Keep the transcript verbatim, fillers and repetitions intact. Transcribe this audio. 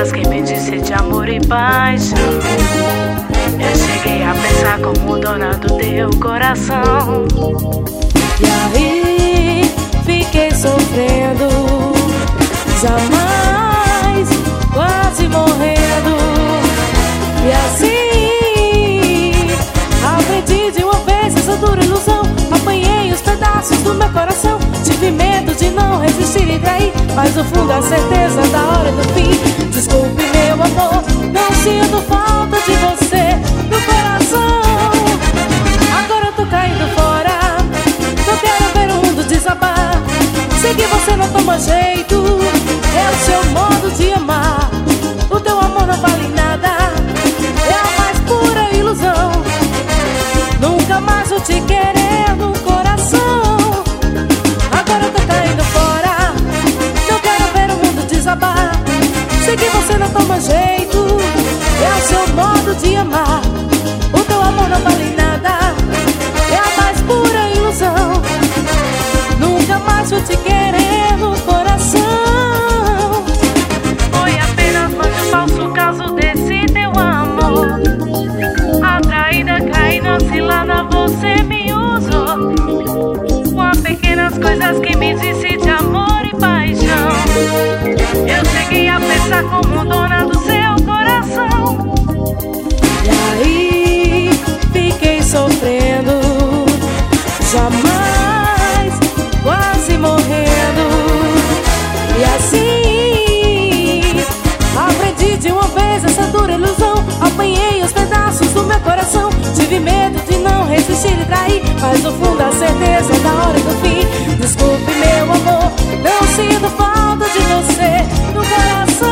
coisas que me disse de amor e paixão. Eu cheguei a pensar como dona do teu coração. E aí fiquei sofrendo, jamais, quase morrendo. E assim aprendi de uma vez essa dura ilusão. Apanhei os pedaços do meu coração. Tive medo de não resistir e trair, mas no fundo a certeza da hora do fim. Desculpe meu amor, não sinto falta de você no coração. Agora eu tô caindo fora, não quero ver o mundo desabar. Sei que você não toma jeito, é o seu modo de amar. O teu amor não vale nada, é a mais pura ilusão. Nunca mais vou te querer no coração. Agora eu tô caindo fora, não quero ver o mundo desabar. Sei que você não toma jeito, é o seu modo de amar. O teu amor não vale nada, é a mais pura ilusão. Nunca mais vou te querer no coração. Foi apenas mais um falso caso desse teu amor. Atraída, caí na cilada, você me usou. Com pequenas coisas que me disse de amor e paixão. Eu cheguei a pensar como dona do seu coração. E aí fiquei sofrendo, jamais, quase morrendo. E assim aprendi de uma vez essa dura ilusão. Apanhei os pedaços do meu coração. Tive medo de não resistir e trair, mas no fundo a certeza é da hora do fim. Desculpe meu amor, não sinto falta de você no coração.